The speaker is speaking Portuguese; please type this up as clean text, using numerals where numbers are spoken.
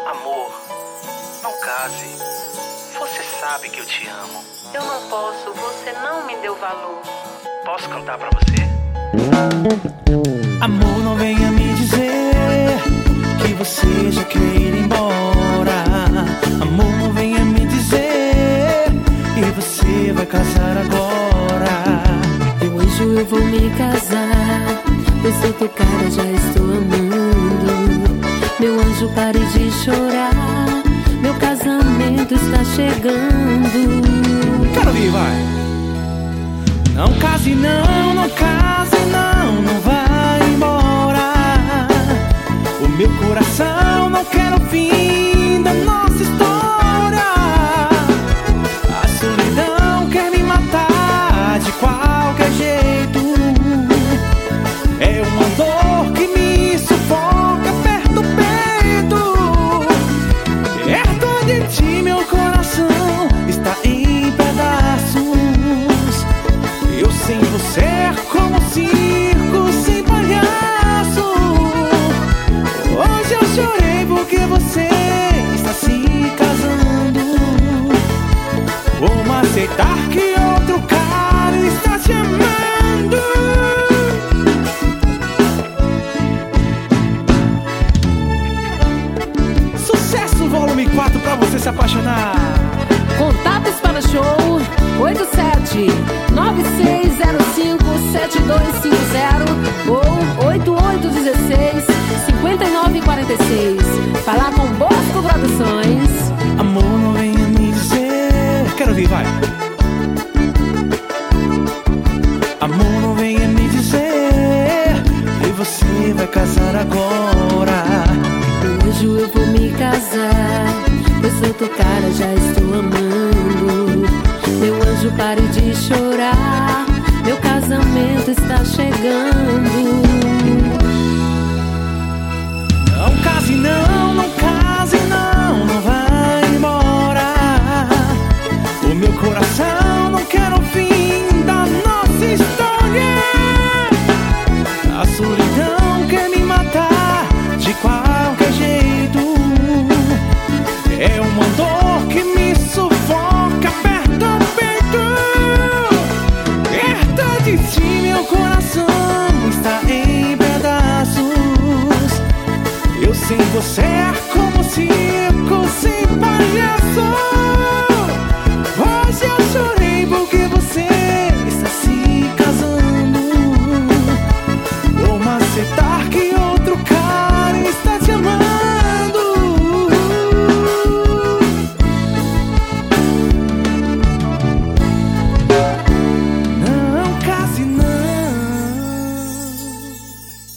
Amor, não case. Você sabe que eu te amo. Eu não posso, você não me deu valor. Posso cantar pra você? Amor, não venha me dizer que você já quer ir embora. Amor, não venha me dizer que você vai casar agora. Meu anjo, eu vou me casar, pois eu tô cara, já estou amando. Meu anjo, pare de chorar, meu casamento está chegando. Quero ouvir, vai. Não case não, não case não, não vai embora. O meu coração não quer o fim da nossa história. A solidão quer me matar de qualquer jeito. É uma dor que me sufoca, aperta o peito. Perto de ti meu coração está em pedaços. Eu sem você é como um circo sem palhaço. Hoje eu chorei porque você está se casando. Vamos aceitar que outro cara está te amando. Sucesso volume 4 pra você se apaixonar. Contatos para show 87-9605-7250 ou 8816-5946. Falar com Bosco Produções. Amor, não venha me dizer. Quero ouvir, vai. Amor, não venha me dizer que você vai casar agora. Hoje eu vou me casar, pois eu tô cara, já estou amando. Meu anjo, pare de chorar, meu casamento está chegando. Não case não, não case não, não vai embora. O meu coração não quer o fim da nossa história. A solidão quer me matar de qualquer jeito. É uma dor que me sufoca, aperta o peito. Perto de ti meu coração está em pedaços. Eu sem você é como um circo sem palhaço.